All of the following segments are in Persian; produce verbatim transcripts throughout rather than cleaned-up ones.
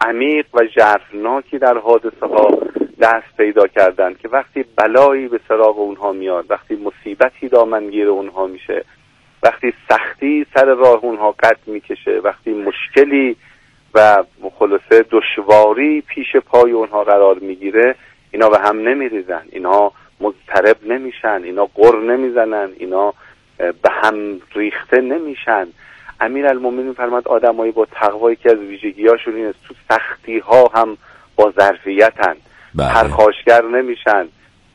عمیق و ژرفناکی در حادثه ها دست پیدا کردن که وقتی بلایی به سراغ اونها میاد، وقتی مصیبتی دامنگیر اونها میشه، وقتی سختی سر راه اونها قد میکشه، وقتی مشکلی و خلاصه دشواری پیش پای اونها قرار میگیره، اینا به هم نمیریزن، اینا مضطرب نمیشن، اینا غر نمیزنن، اینا به هم ریخته نمیشن. امیرالمومنین فرمود آدمایی با تقوا که از ویژگی‌هاشون اینه تو سختی ها هم با ظرفیتن، پرخاشگر نمیشن،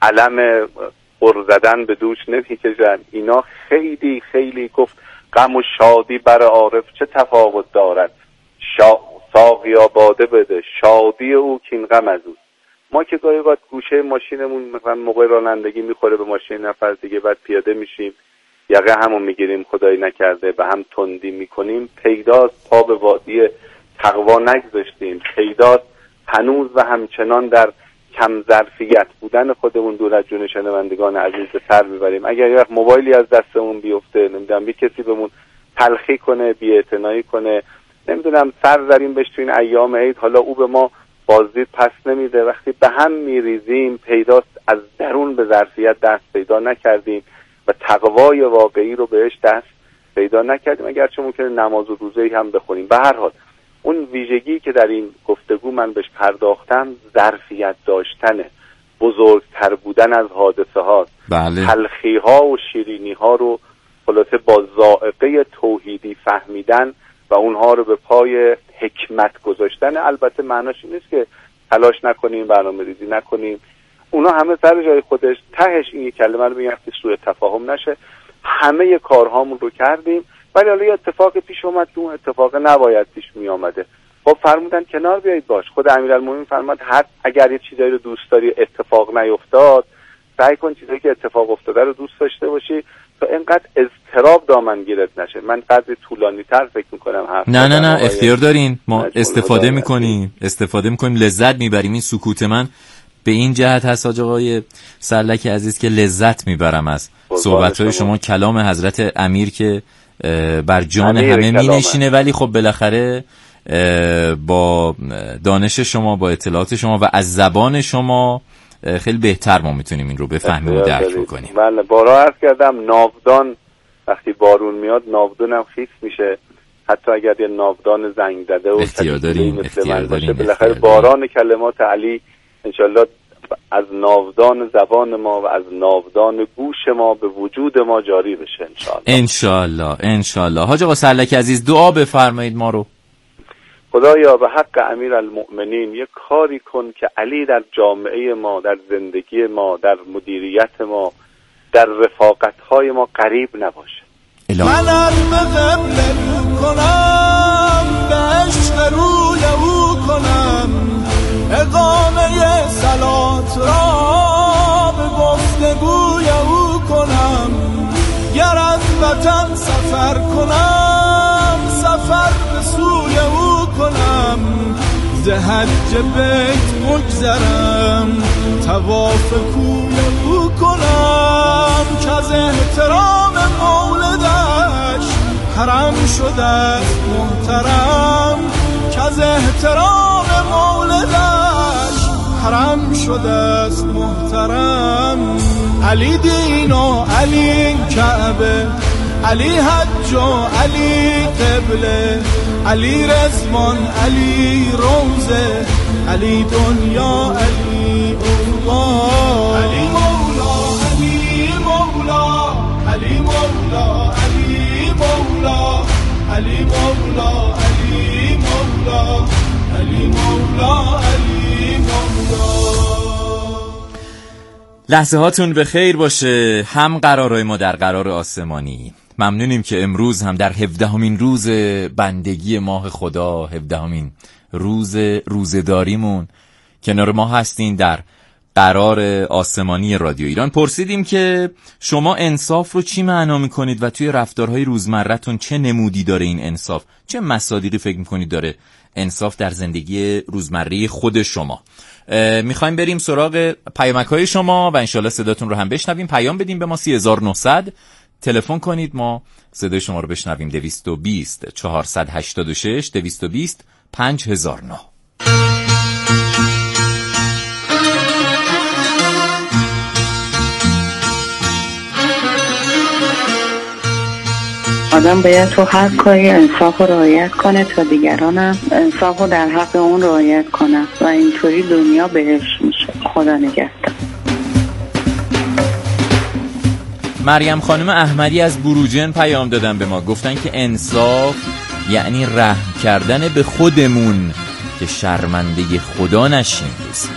علم غر زدن به دوش نمیکشن. اینا خیلی خیلی گفت غم و شادی بر عارف چه تفاوت دارد، شا... ساقیا باده بده شادی او کین غم از او. ما که گاهی وقت گوشه ماشینمون مثلا موقع رانندگی میخوره به ماشین نفر دیگه، بعد پیاده میشیم یقه همون میگیریم خدایی نکرده به هم تندی میکنیم، پیداست پا به وادی تقوا نگذاشتیم، پیداست هنوز و همچنان در کم ظرفیت بودن خودمون دور از جون شنوندگان عزیز به سر میبریم. اگر یک موبایلی از دستمون بیفته، نمیدونم بی کسی بهمون تلخی کنه، بی‌اعتنایی کنه، نمیدونم سر زدیم بهش تو این ایام عید، حالا او به ما بازدید پس نمیده، وقتی به هم میریزیم پیداست از درون به ظرفیت دست پیدا نکردیم و تقوای واقعی رو بهش دست پیدا نکردیم، اگرچه ممکنه نماز و روزه‌ای هم بخونیم. به هر حال اون ویژگی که در این گفتگو من بهش پرداختم ظرفیت داشتنه، بزرگتر بودن از حادثه هاست. بله. تلخی ها و شیرینی ها رو خلاصه با ذائقه توحیدی فهمیدن و اونها رو به پای حکمت گذاشتن. البته معناش این نیست که تلاش نکنیم، برنامه ریزی نکنیم، اونا همه سر جای خودش. تهش این کلمه رو بگم که سوء تفاهم نشه، همه کارهامون رو کردیم ولی حالا یه اتفاق پیش اومد که اون اتفاق نباید پیش می آمده. خب فرمودن کنار بیایید باش. خود امیرالمومنین فرمود هر اگر یه چیزایی رو دوست داری اتفاق نیفتاد، سعی کن چیزایی که اتفاق افتاده رو دوست داشته باشی تا اینقدر اضطراب دامنگیرت نشه. من قدری طولانی تر فکر میکنم حرف نه نه نه اختیار دارین، ما استفاده میکنیم استفاده میکنیم لذت میبریم. این سکوت من به این جهت هست حاج آقای سرلک عزیز که لذت میبرم از صحبت‌های شما. شما کلام حضرت امیر که بر جان همه مینشینه، ولی خب بالاخره با دانش شما، با اطلاعات شما و از زبان شما خیلی بهتر ما میتونیم این رو بفهمیم و درک بکنیم. بله، بارها عرض کردم ناودان وقتی بارون میاد ناودانم خیس میشه، حتی اگر یه ناودان زنگ زده و اختیار داریم اختیار داریم بالاخره باران کلمات علی انشالله از ناودان زبان ما و از ناودان گوش ما به وجود ما جاری بشه انشالله انشالله انشالله. حاج آقا سرلک عزیز دعا بفرمایید ما رو. خدایا به حق امیرالمؤمنین یک کاری کن که علی در جامعه ما، در زندگی ما، در مدیریت ما، در رفاقت‌های ما غریب نباشه. من ارم قبل رو کنم، به عشق روی او کنم، اقامه صلات را به گفتگوی او کنم، گر از وطن سفر کنم سفر به سوی او کنم، ز حج بیت بگذرم طواف کوی او کنم، که از احترام مولدش حرم شده محترم، که از احترام مولدش حرم شده است محترم. علی دین و علی کعبه، علی حج و علی قبله، علی رضوان علی روزه، علی دنیا علی اولا، علی مولا علی مولا، علی مولا علی مولا، علی مولا علی مولا، علی مولا علی مولا. لحظه هاتون به خیر باشه. هم قرارای ما در قرار آسمانی. ممنونیم که امروز هم در هفدهمین روز بندگی ماه خدا، هفدهمین روز روزداریمون کنار ما هستین در قرار آسمانی رادیو ایران. پرسیدیم که شما انصاف رو چی معنا میکنید و توی رفتارهای روزمرتون چه نمودی داره این انصاف؟ چه مصادیقی فکر میکنید داره انصاف در زندگی روزمره خود شما؟ میخوایم بریم سراغ پیامک‌های شما و انشالله صداتون رو هم بشنویم. پیام بدیم به ما سی هزار و نهصد، تلفن کنید ما صدای شما رو بشنویم. دویست و بیست چهارصد و هشتاد و شش دویست و بیست پنج هزار و نه. آدم باید تو هر کاری انصاف رو رعایت کنه تا دیگرانم انصاف رو در حق اون رعایت کنه و اینطوری دنیا بهش میشه. خدا نگهدار. مریم خانم احمدی از بروجن پیام دادن به ما، گفتن که انصاف یعنی رحم کردن به خودمون که شرمنده خدا نشیم. دوست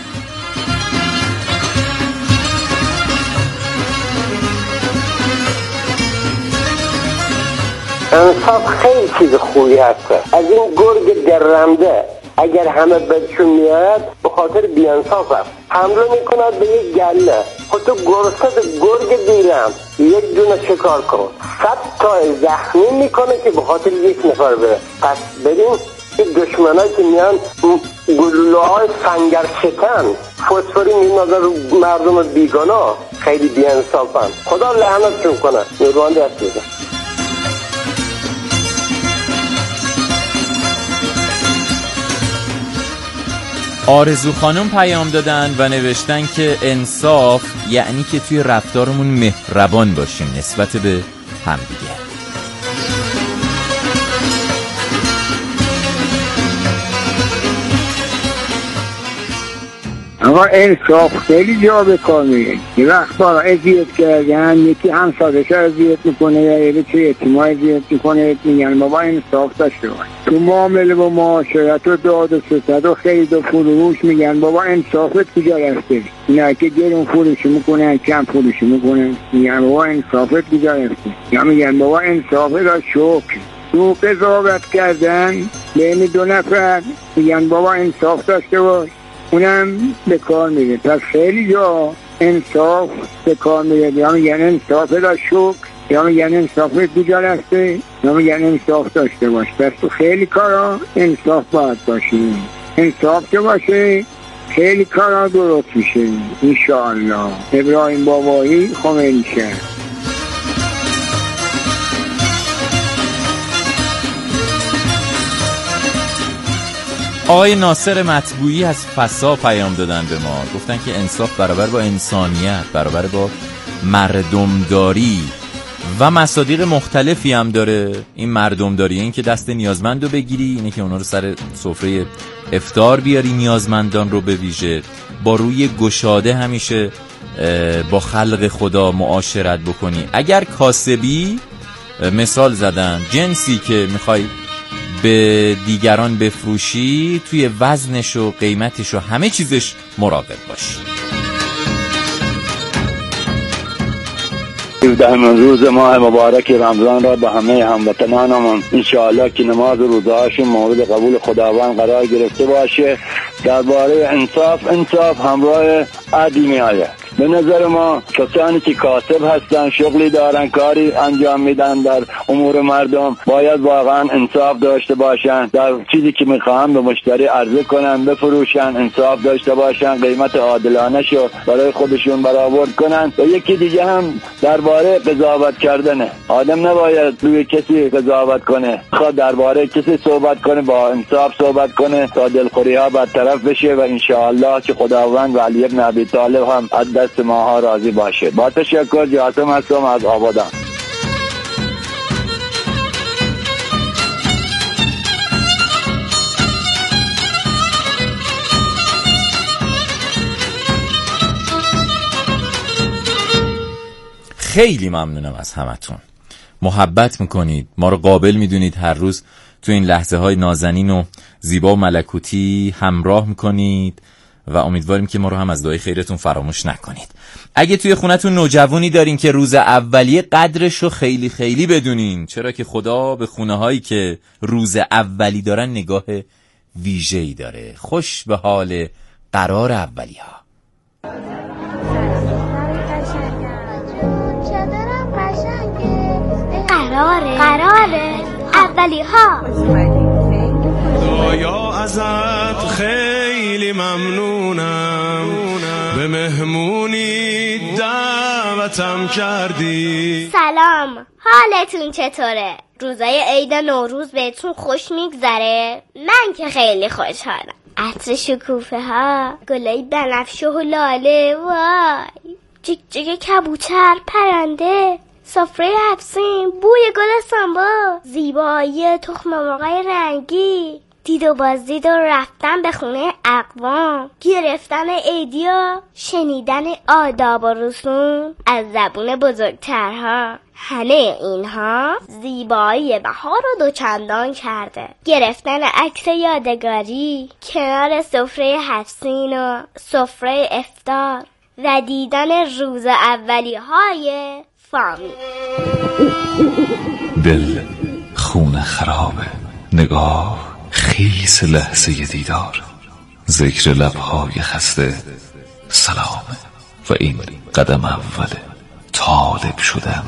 انصاف خیلی چیز خوبی هست. از این گرگ درنده اگر همه بدشون میاد به خاطر بیانصاف هست حمله میکند به یک گله. خود تو گرسنه گرگ دیرم یک دونه شکار کن صد تا زخمی میکنه که به خاطر یک نفر بره. پس بریم این دشمنایی که میان گلوله های سنگر شکن فسفوری میندازن رو مردم بیگانا خیلی بیانصافن. خدا لعنتشون کنه. نیروان دست بزن. آرزو خانم پیام دادن و نوشتن که انصاف یعنی که توی رفتارمون مهربان باشیم نسبت به همدیگه. آقا انصاف خیلی جا به کار میره. یه وقت بارا اذیت کردن یکی همسادش اذیت میکنه یا یه چه اعتماع اذیت میکنه میگن بابا انصاف داشته باش. تو معامله با معاشرت و داد و ستد و خرید و فروش میگن بابا انصافت کجا رفته. نه که گرون فروشی میکنن کم فروشی میکنن میگن بابا انصافت کجا رفته. یا میگن بابا انصافت را شکر. تو قضاوت کردن بین دو نفر میگن بابا انصاف داشته باش. اونم به کار میره. پس خیلی جا انصاف به کار میره. یا میگن انصاف را شکر یا میگن انصاف کجا رفته یا میگن انصاف داشته باش. پس تو خیلی کارا انصاف باید باشه. انصاف که باشه خیلی کارا درست میشه انشاءالله. ابراهیم بابایی خمینی شهر. آقای ناصر مطبوعی از فسا پیام دادن به ما، گفتن که انصاف برابر با انسانیت، برابر با مردمداری و مصادیق مختلفی هم داره. این مردمداری این که دست نیازمند رو بگیری، اینه که اونا رو سر سفره افطار بیاری، نیازمندان رو به ویژه، با روی گشاده همیشه با خلق خدا معاشرت بکنی. اگر کاسبی مثال زدن جنسی که میخوای به دیگران بفروشی توی وزنش و قیمتش و همه چیزش مراقب باشی. هفدهمین روز ماه مبارک رمضان را به همه هموطنانمون انشاءالله که نماز و روزهاشون مورد قبول خداوند قرار گرفته باشه. درباره انصاف، انصاف همراه عدل می آید. به نظر ما کسانی که کاسب هستن، شغلی دارن، کاری انجام میدن در امور مردم، باید واقعا انصاف داشته باشن. در چیزی که میخوان به مشتری عرضه کنن بفروشن انصاف داشته باشن، قیمت عادلانه شو برای خودشون برآورد کنن. و یکی دیگه هم درباره قضاوت کردنه. آدم نباید روی کسی قضاوت کنه، خود درباره کسی صحبت کنه با انصاف صحبت کنه تا دلخوری ها برطرف بشه و انشاءالله که خداوند و علی بن ابی طالب هم دست ماها راضی باشه. با تشکر. جاسم هستم از آبادان. خیلی ممنونم از همتون. محبت میکنید، ما رو قابل میدونید، هر روز تو این لحظه های نازنین و زیبا و ملکوتی همراه میکنید و امیدواریم که ما رو هم از دعای خیرتون فراموش نکنید. اگه توی خونتون نوجوانی دارین که روز اولیه قدرشو خیلی خیلی بدونین، چرا که خدا به خونه هایی که روز اولی دارن نگاه ویژه‌ای داره. خوش به حال قرار اولی ها. قراره قراره اولی ها. خدایا ازت خیلی ممنونم، به مهمونی دعوتم کردی. سلام، حالتون چطوره؟ روزای عید نوروز بهتون خوش میگذره؟ من که خیلی خوشحالم. عطر شکوفه ها، گلای بنفشه و لاله، وای جیک جیک کبوتر، پرنده، سفره افسین، بوی گل سنبا، زیبایی تخم مرغای رنگی، دید و بازدید و رفتن به خونه اقوام، گرفتن عیدیا، شنیدن آداب و رسوم از زبون بزرگترها. همه اینها زیبایی بهار رو دوچندان کرده. گرفتن عکس یادگاری کنار سفره هفسین و سفره افطار و دیدن روز اولی های فامیل. دل خون خرابه، نگاه خیس لحظه دیدار، ذکر لبهای خسته سلامه و این قدم اوله طالب شدم.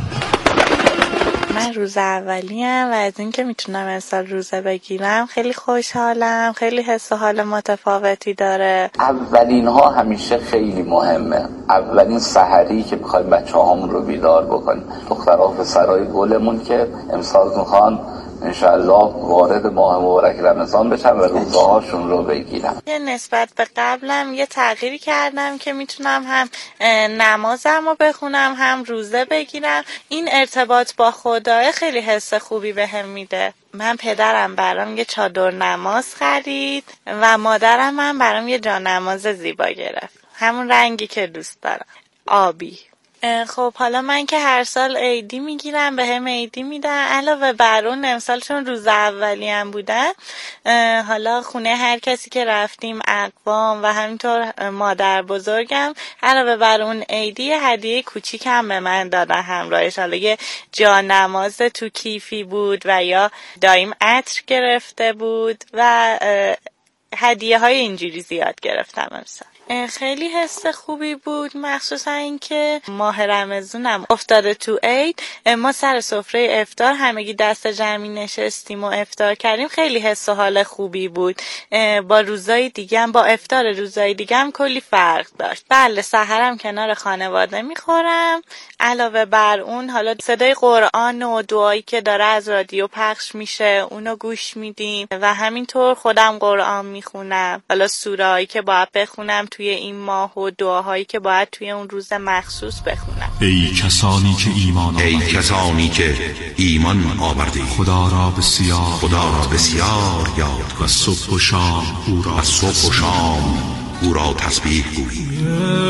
من روز اولیم و از این که میتونم امسال روزه بگیرم خیلی خوشحالم. خیلی حس و حال متفاوتی داره. اولین ها همیشه خیلی مهمه. اولین سحری که میخوایم بچه هامون رو بیدار بکنیم، دخترها و پسرای گلمون که امسال میخوان انشالله وارد ماه مبارک رمضان بشن و روزه هاشون رو بگیرن. یه نسبت به قبلم یه تغییری کردم که میتونم هم نمازم رو بخونم هم روزه بگیرم. این ارتباط با خدای خیلی حس خوبی بهم میده. من پدرم برام یه چادر نماز خرید و مادرم من برام یه جانماز زیبا گرفت، همون رنگی که دوست دارم، آبی. خب حالا من که هر سال عیدی میگیرم، به هم عیدی میدن. علاوه بر اون امسال چون روز اولی هم بودن، حالا خونه هر کسی که رفتیم، اقوام و همینطور مادر بزرگم، علاوه بر اون عیدی هدیه کوچیک هم به من دادن همراهش. حالا یه جانماز تو کیفی بود و یا دایم عطر گرفته بود و هدیه های اینجوری زیاد گرفتم امسال. خیلی حس خوبی بود، مخصوصا اینکه ماه رمضانم افتاده تو عید. ما سر سفره افطار همگی دست جمعی نشستیم و افطار کردیم. خیلی حس و حال خوبی بود. با روزای دیگه هم، با افطار روزای دیگه هم کلی فرق داشت. بله سحرم کنار خانواده میخورم. علاوه بر اون حالا صدای قرآن و دعایی که داره از رادیو پخش میشه اونو گوش میدیم و همینطور خودم قرآن میخونم. حالا سوره‌ای که باید بخونم توی این ماه و دعاهایی که باید توی اون روز مخصوص بخونم. ای کسانی که ایمان ای کسانی که ایمان آوردید، خدا را بسیار خدا را بسیار یاد و صبح و شام او را و صبح و شام او را تسبیح گویید.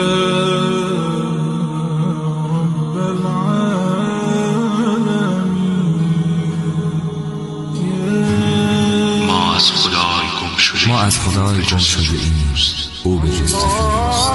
ما از خدای گم شده ما از خدای گم شده ایم، او به جستجوی اوست.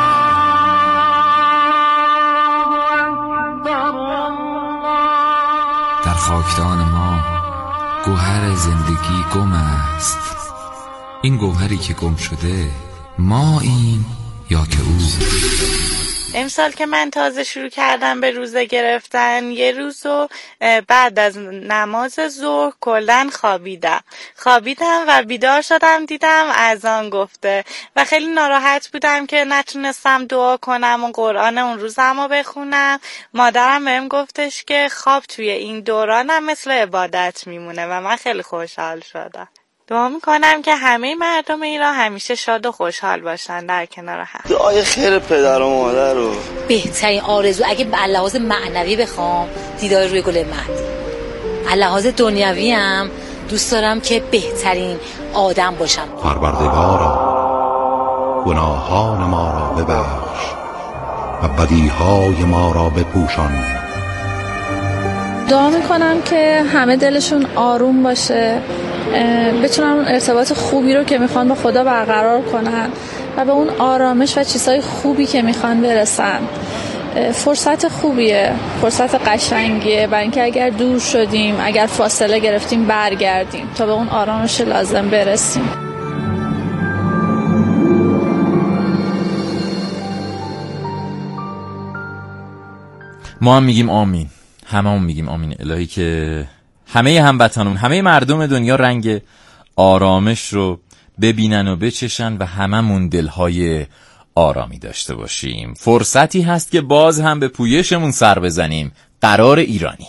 در خاکدان ما گوهر زندگی گم است. این گوهری که گم شده ما این یا که او. امسال که من تازه شروع کردم به روزه گرفتن، یه روزو بعد از نماز ظهر کلن خوابیدم خوابیدم و بیدار شدم دیدم اذان گفته و خیلی ناراحت بودم که نتونستم دعا کنم و قرآن اون روزمو بخونم. مادرم بهم گفتش که خواب توی این دورانم مثل عبادت میمونه و من خیلی خوشحال شدم. دعا میکنم که همه مردم ایران همیشه شاد و خوشحال باشن در کنار هم. دعای خیر پدر و مادر رو. بهترین آرزو اگه به لحاظ معنوی بخوام دیدار روی گل مهدی. به لحاظ دنیوی هم دوست دارم که بهترین آدم باشم. پروردگارا گناهان ما را ببخش و بدیهای ما را بپوشان. دعا میکنم که همه دلشون آروم باشه، بتونن ارتباط خوبی رو که میخوان با خدا برقرار کنن و به اون آرامش و چیزهای خوبی که میخوان برسن. فرصت خوبیه، فرصت قشنگیه برای اینکه اگر دور شدیم، اگر فاصله گرفتیم برگردیم تا به اون آرامش لازم برسیم. ما هم میگیم آمین، همه هم میگیم آمین. الهی که همه هموطنون، همه مردم دنیا رنگ آرامش رو ببینن و بچشن و هممون دلهای آرامی داشته باشیم. فرصتی هست که باز هم به پویشمون سر بزنیم. قرار ایرانی.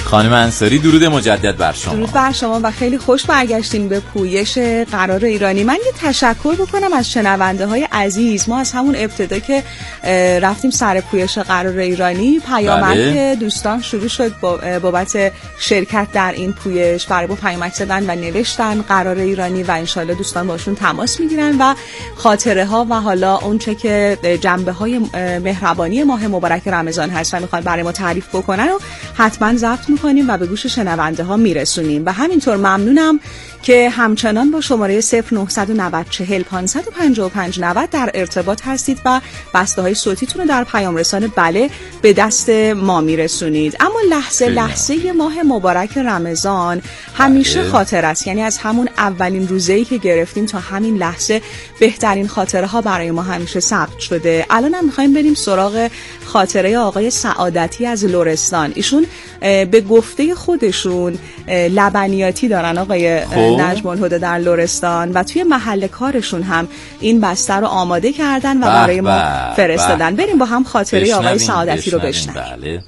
خانم انصاری درود مجدد بر شما. درود بر شما و خیلی خوش برگشتین به پویش قرار ایرانی. من یه تشکر بکنم از شنونده های عزیز. ما از همون ابتدا که رفتیم سر پویش قرار ایرانی پیامک بله. دوستان شروع شد بابت شرکت در این پویش، برای ما پیامک زدن و نوشتن قرار ایرانی و انشالله دوستان باشون تماس میگیرن و خاطره ها و حالا اون چه که جنبه های مهربانی ماه مبارک رمضان هست و میخوان برای ما تعریف بکنن و حتما ضبط میکنیم و به گوش شنونده ها میرسونیم. و همینطور ممنونم که همچنان با شماره صفر نه نه صفر چهل پانصد و پنجاه و پنج نود در ارتباط هستید و بسته های صوتیتون رو در پیام رسان بله به دست ما میرسونید. اما لحظه لحظه ماه مبارک رمضان همیشه بله. خاطر است، یعنی از همون اولین روزه‌ای که گرفتیم تا همین لحظه بهترین خاطره ها برای ما همیشه ثبت شده. الان هم میخوایم بریم سراغ خاطره آقای سعادتی از لرستان. ایشون به گفته خودشون لبنیاتی دارن آقای نجم الهدی در لرستان و توی محل کارشون هم این بسته رو آماده کردن و برای ما فرستادن. بریم با هم خاطره آقای سعادتی رو بشنویم. بله.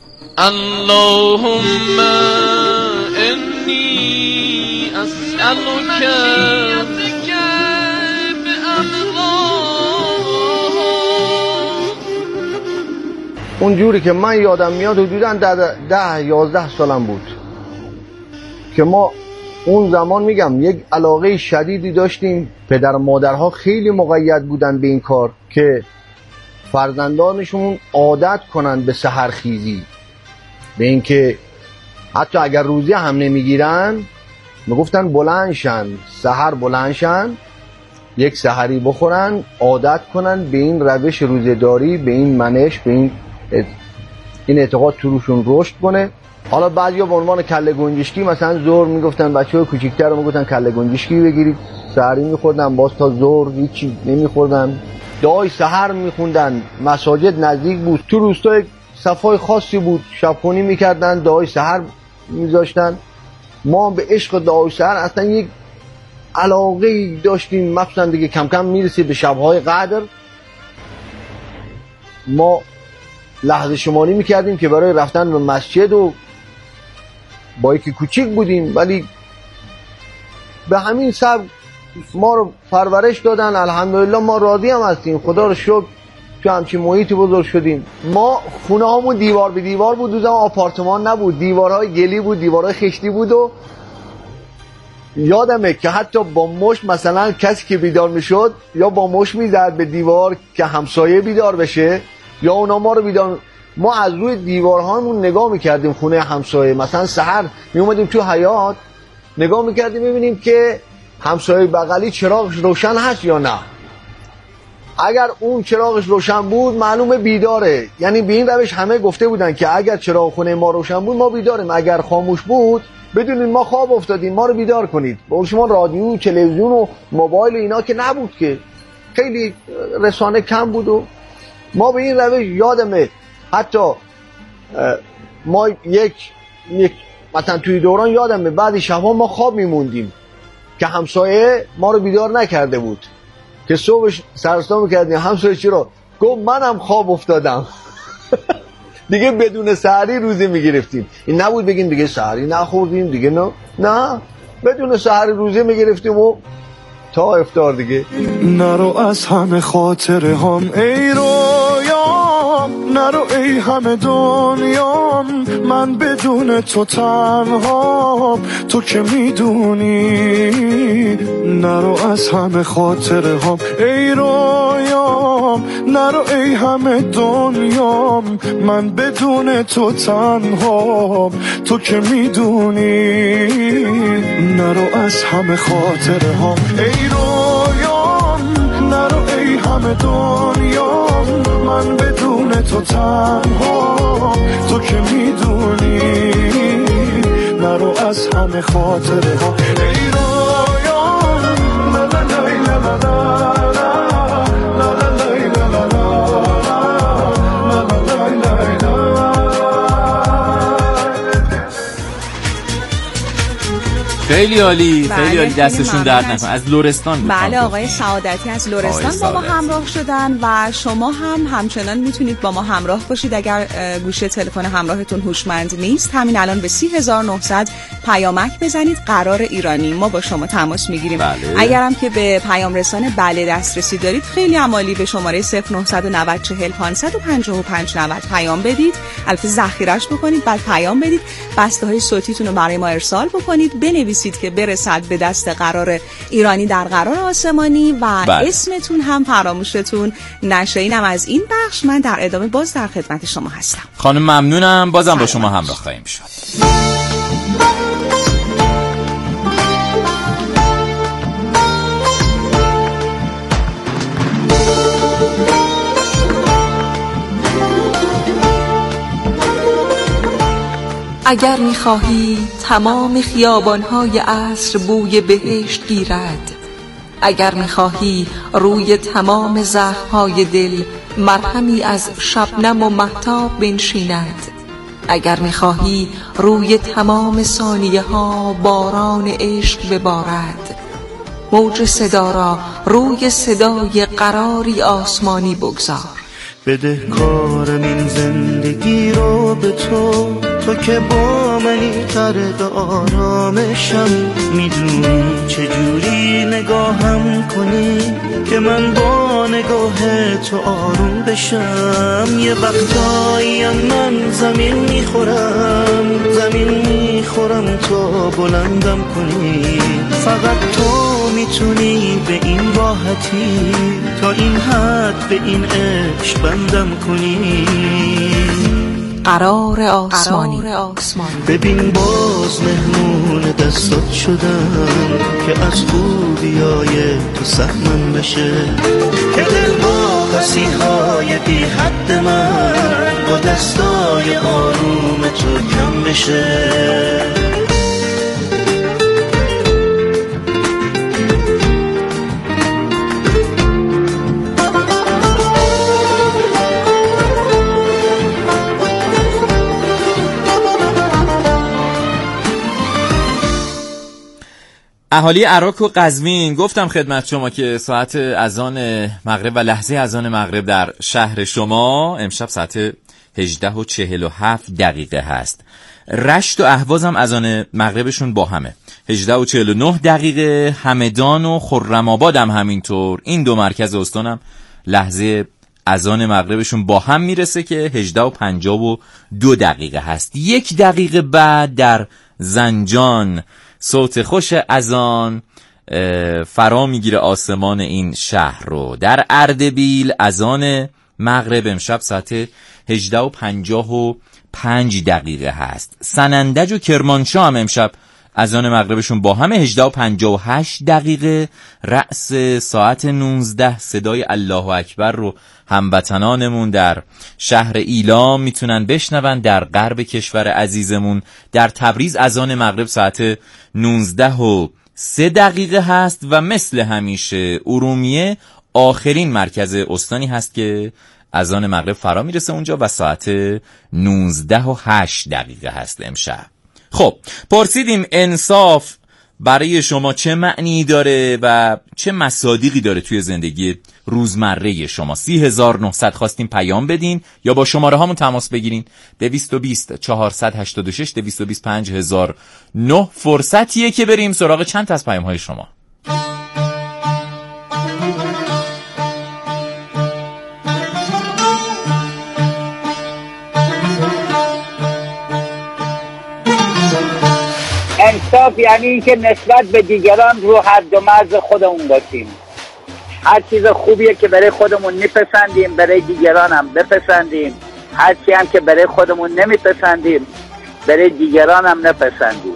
اللهم انی اسألک اونجوری که من یادم میاد حدوداً ده یازده سالم بود که ما اون زمان میگم یک علاقه شدیدی داشتیم. پدر و مادرها خیلی مقید بودن به این کار که فرزندانشون عادت کنن به سحرخیزی، به اینکه حتی اگر روزی هم نمیگیرن میگفتن بلندشن، سحر بلندشن یک سحری بخورن، عادت کنن به این روش روزه‌داری، به این منش، به این این اعتقاد تو روشون رشد کنه. حالا بعضیا به عنوان کله گنجشکی مثلا ظهر میگفتن بچه‌ها کوچیک‌تر رو میگفتن کله گنجشکی بگیرید، سحری میخوردن، باز تا ظهر هیچی نمیخوردن. دعای سحر میخوندن، مساجد نزدیک بود، تو روستای صفای خاصی بود، شبخونی میکردن، دعای سحر میذاشتن. ما به عشق دعای سحر اصلا یک علاقه داشتیم، مخصوصا دیگه کم کم میرسید به شب‌های قدر. ما لحظه شماری میکردیم که برای رفتن به مسجد و با یکی کوچیک بودیم ولی به همین سبب ما رو پرورش دادن. الحمدلله ما راضی هم هستیم، خدا رو شکر تو همچین محیطی بزرگ شدیم. ما خونه هامون دیوار به دیوار بود، دوزم آپارتمان نبود، دیوارهای گلی بود، دیوارهای خشتی بود و یادمه که حتی با مشت مثلا کسی که بیدار میشد یا با مشت میزد به دیوار که همسایه بیدار بشه یا اونا ما رو بیدار. ما از روی دیوارهامون نگاه میکردیم خونه همسایه. مثلا سحر میومدیم تو حیاط نگاه میکردیم ببینیم که همسایه بغلی چراغش روشن هست یا نه. اگر اون چراغش روشن بود معلومه بیداره، یعنی به این روش همه گفته بودن که اگر چراغ خونه ما روشن بود ما بیداریم، اگر خاموش بود بدونید ما خواب افتادیم، ما رو بیدار کنید. با شما رادیو، تلویزیون و موبایل و اینا که نبود، که خیلی رسانه کم بود و ما به این روش یادمه حتی ما یک یک مثلا توی دوران یادمه بعضی شب‌ها ما خواب میموندیم که همسایه ما رو بیدار نکرده بود، که صبحش سرستا میکردیم همسایه چرا؟ گفت منم خواب افتادم. دیگه بدون سحری روزه میگرفتیم. این نبود بگیم دیگه سحری نخوردیم دیگه، نه نه، بدون سحری روزه میگرفتیم و تا افطار دیگه. نرو از همه خاطره هم ای رویام، نرو ای همه دنیام، من بدون تو تنهام، تو که میدونی. نرو از همه خاطره هم ای رویام، نرو ای همه دنیام، من بدون تو تنهام، تو که میدونی. نرو از همه خاطره هم ای رویام، نرو ای همه دنیام، من بدون تو تنها، تو که میدونی. نرو از همه خاطره ها ای رویام، لا لا لا لا لا خیلی عالی، خیلی عالی، دستشون درد نکنه. از لرستان بود. بله آقای سعادتی از لرستان با ما همراه شدن و شما هم همچنان میتونید با ما همراه باشید. اگر گوشه تلفن همراهتون هوشمند نیست، همین الان به سی هزار و نهصد پیامک بزنید، قرار ایرانی، ما با شما تماس میگیریم. بله. اگرم که به پیام رسان بله دسترسی دارید، خیلی عالی، به شماره صفر نه نه صفر چهل پانصد و پنجاه و پنج نود پیام بدید، البته ذخیره‌اش بکنید، بعد پیام بدید، بسته‌های صوتیتون رو برای ما ارسال بکنید، بنویسید که برسد به دست قرار ایرانی در قرار آسمانی و بله. اسمتون هم فراموشتون نشه. اینم از این بخش. من در ادامه باز در خدمت شما هستم. خانم ممنونم، بازم با شما همراه خواهیم شد. اگر می‌خواهی تمام خیابان‌های عصر بوی بهشت گیرد، اگر می‌خواهی روی تمام زخم‌های دل مرهمی از شبنم و مهتاب بنشیند، اگر می‌خواهی روی تمام ثانیه‌ها باران عشق ببارد، موج صدا را روی صدای قراری آسمانی بگذار. بده کارم این زندگی رو به تو، تو که با منی غرق آرامشم، میدونی چجوری نگاهم کنی که من با نگاه تو آروم بشم. یه وقتایی من زمین میخورم، زمین میخورم تا بلندم کنی، فقط تو میتونی به این راحتی تا این حد به این عشق بندم کنی. قرار آسمانی. ببین باز مهمون دستات شدم که از خوبیای تو سهمم بشه، که دل با قصیهای بی حد من با دستای آروم تو کم بشه. اهالی عراق و قزوین، گفتم خدمت شما که ساعت اذان مغرب و لحظه اذان مغرب در شهر شما امشب ساعت هجده و چهل و هفت دقیقه هست. رشت و اهواز هم اذان مغربشون با همه، هجده و چهل و نه دقیقه. همدان و خرم‌آباد هم همینطور. این دو مرکز استان هم لحظه اذان مغربشون با هم میرسه که هجده و پنجاه و دو دقیقه هست. یک دقیقه بعد در زنجان صوت خوش اذان فرا میگیره آسمان این شهر رو. در اردبیل اذان مغرب امشب ساعت هجده و پنجاه و پنج دقیقه هست. سنندج و کرمانشاه هم امشب اذان مغربشون با همه هجده و پنجاه و هشت دقیقه. رأس ساعت نوزده صدای الله اکبر رو هموطنانمون در شهر ایلام میتونن بشنون. در غرب کشور عزیزمون در تبریز اذان مغرب ساعت نوزده و سه دقیقه هست و مثل همیشه ارومیه آخرین مرکز استانی هست که اذان مغرب فرا میرسه اونجا و ساعت نوزده و هشت دقیقه هست امشب. خب پرسیدیم انصاف برای شما چه معنی داره و چه مصادیقی داره توی زندگی روزمره شما. سی هزار و نهصد خواستیم پیام بدین یا با شماره هامون تماس بگیرین. دویست و بیست چهارصد و هشتاد و شش دویست و بیست پنج هزار و نه. فرصتیه که بریم سراغ چند از پیام های شما. انصاف یعنی این که نسبت به دیگران رو حد و مرز خودمون باشیم. هر چیز خوبیه که برای خودمون میپسندیم برای دیگران هم بپسندیم، هر چی هم که برای خودمون نمیپسندیم برای دیگران هم نپسندیم.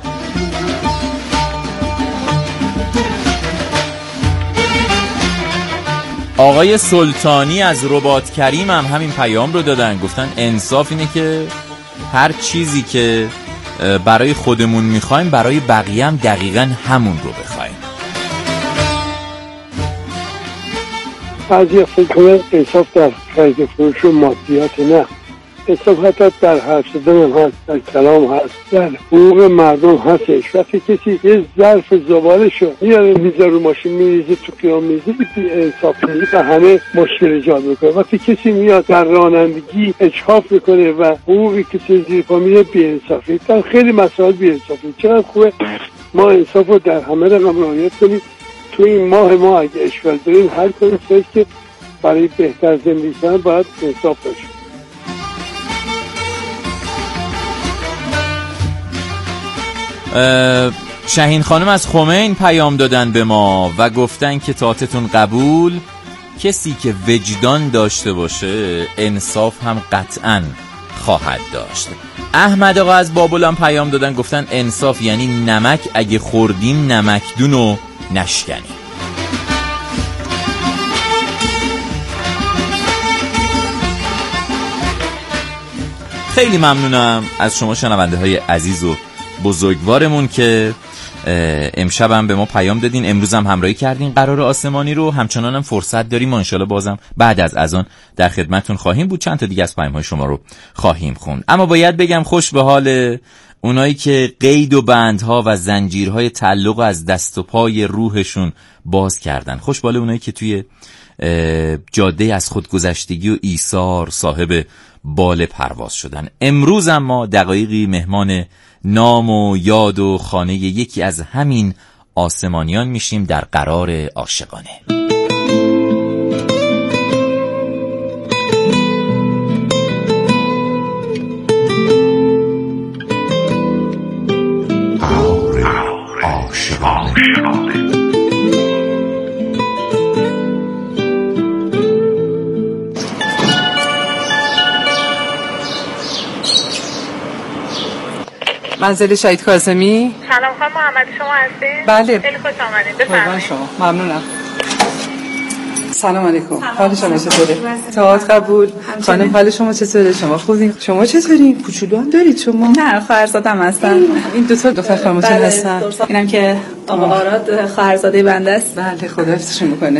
آقای سلطانی از رباط کریم هم همین پیام رو دادن، گفتن انصاف اینه که هر چیزی که برای خودمون میخوایم برای بقیه هم دقیقاً همون رو بخوایم. بعضی فکر کنن انصاف در خرید فروش و مادیات، نه، انصاف حتی در حرف زدن هست، در کلام هست، در حقوق مردم هستش. وقتی کسی یه ظرف زبالشو میاره میذاره رو ماشین میریزه تو خیابون میریزه، بی انصافی و همه مشکل ایجاد میکنه. وقتی کسی میاد در رانندگی اجحاف میکنه و حقوقی کسی زیر پا میره، بی انصافی. در خیلی مسائل بی انصافی. چقدر خوبه ما انصاف رو در همه رقم رعایت کنیم. تو این ماه ما اگه اشکال داریم هر کنیم که برای بهتر زندگی کردن باید انصاف باشه. شاهین خانم از خمین پیام دادن به ما و گفتن که تاتتون قبول، کسی که وجدان داشته باشه انصاف هم قطعاً خواهد داشت. احمد آقا از بابلان پیام دادن، گفتن انصاف یعنی نمک اگه خوردیم نمکدونو نشکنیم. خیلی ممنونم از شما شنونده های عزیز و بزرگوارمون که امشبم به ما پیام دادین، امروز هم همراهی کردین قرار آسمانی رو. همچنان هم فرصت داریم ما انشالله بازم بعد از اذان در خدمتون خواهیم بود، چند تا دیگه از پیام‌های شما رو خواهیم خوند. اما باید بگم خوش به حال اونایی که قید و بندها و زنجیرهای تعلق از دست و پای روحشون باز کردن. خوش به حال اونایی که توی جاده از خودگذشتگی و ایثار صاحب بال پرواز شدن. امروز هم ما دقایقی مهمان نام و یاد و خانه یکی از همین آسمانیان میشیم در قرار عاشقانه. قرار عاشقانه. منزل شهید کاظمی. سلام خانم محمدی، شما هستین؟ بله. خیلی خوش آمدید. بفرمایید. شما ممنونم. سلام علیکم. حال شما چطوره؟ تئاتر قبول. خانم حال شما چطوره؟ شما خوبین؟ شما چطورین؟ کوچولو هم دارید شما؟ نه، خواهرزادم هستن. این دو تا دختر خانمتون هستن. اینم که آقا آراد خواهرزاده بنده است. بله، خدا حفظشون میکنه.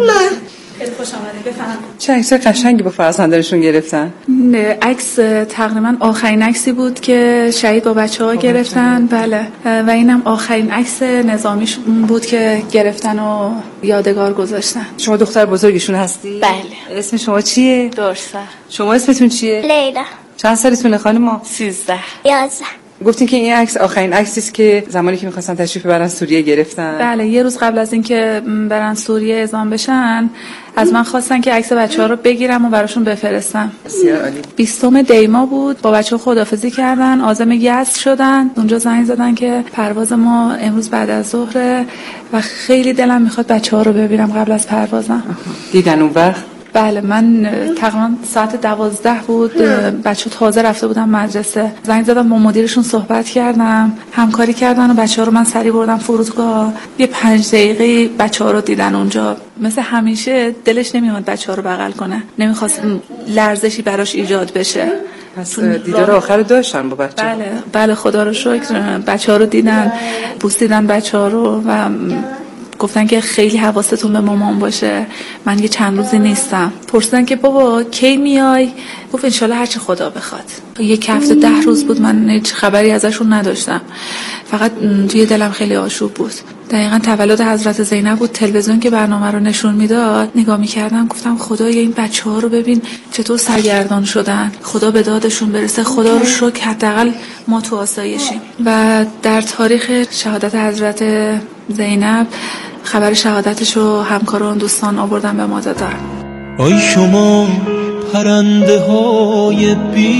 خیلی خوش آمدید. بفرمایید. چه عکس قشنگی با فرزندانشون گرفتن. عکس تقریبا آخرین عکسی بود که شهید با بچه‌ها گرفتن. بله. و اینم آخرین عکس نظامیش بود که گرفتن و یادگار گذاشتن. شما دختر بزرگشون هستی؟ بله. اسم شما چیه؟ درسته. شما اسمتون چیه؟ لیلا. چند سالتونه خانم؟ سیزده. یازده. گفتین که این عکس آخرین عکسی است که زمانی که می‌خواستن تشریف ببرن سوریه گرفتن. بله، یه روز قبل از اینکه برن سوریه اعزام بشن از من خواستن که عکس بچه‌ها رو بگیرم و براشون بفرستم. بسیار عالی. بیستم دیما بود، با بچه‌ها خداحافظی کردن، عازم یزد شدن. اونجا زنگ زدن که پرواز ما امروز بعد از ظهر و خیلی دلم میخواد بچه‌ها رو ببینم قبل از پروازم. دیدن اون وقت؟ بله، من تقریبا ساعت دوازده بود، بچه تازه رفته بودم مدرسه. زنگ زدم با مدیرشون صحبت کردم، همکاری کردن و بچه ها رو من سریع بردم فرودگاه. یه پنج دقیقه بچه ها رو دیدن اونجا. مثل همیشه دلش نمیومد بچه ها رو بغل کنه، نمیخواست لرزشی براش ایجاد بشه. پس دیدار آخر داشتن با بچه؟ بله بله، خدا رو شکر. بچه ها رو دیدن، بوسیدن بچه ها رو و گفتن که خیلی حواستون به مامان باشه، من یه چند روزی نیستم. پرسیدن که بابا کی میای؟ گفت انشالله هرچی خدا بخواد. یک هفته ده روز بود من هیچ خبری ازشون نداشتم، فقط توی دلم خیلی آشوب بود. دقیقاً تولد حضرت زینب بود، تلویزیون که برنامه رو نشون میداد نگاه میکردم، گفتم خدایا این بچه ها رو ببین چطور سرگردان شدن، خدا به دادشون برسه، خدا رو شکر حداقل ما تو آسایشیم. و در تاریخ شهادت حضرت زینب خبر شهادتشو همکاران دوستان آوردن به ما دادن. آی شما پرنده های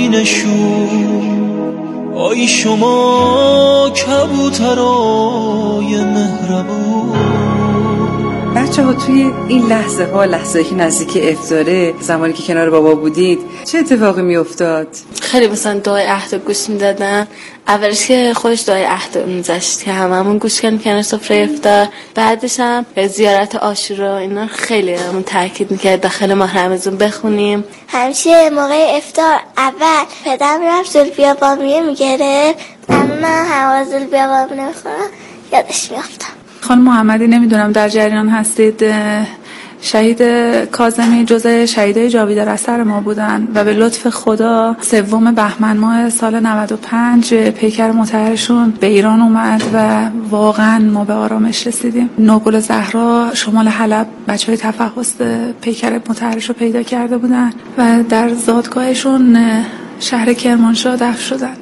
بینشون، آی شما کبوترای مهربون. بچه ها توی این لحظه ها، لحظه که نزدیک افطاره، زمانی که کنار بابا بودید چه اتفاقی می افتاد؟ خیلی مثلا دعای عهد گوش میدادن. اولش که خودش دعای عهد میذاشت که هممون گوش کنیم کنار سفره افطار. بعدش هم زیارت عاشورا اینا خیلی همون تاکید میکرد داخل ماه رمضان بخونیم. همیشه موقع افطار اول پدرم رفت زلفیا بامیه میگرفت، اما من هوا زلفیا بامیه نمیخورم، یادش میافتم. خانم محمدی نمیدونم در جریان هستید، شهید کاظمی جزء شهیدای جاویدار اثر ما بودن و به لطف خدا سوم بهمن ماه سال نود و پنج پیکر مطهرشون به ایران اومد و واقعا ما به آرامش رسیدیم. نوگل زهرا شمال حلب بچهای تفحص پیکر مطهرش رو پیدا کرده بودن و در زادگاهشون شهر کرمانشاه دفن شدن.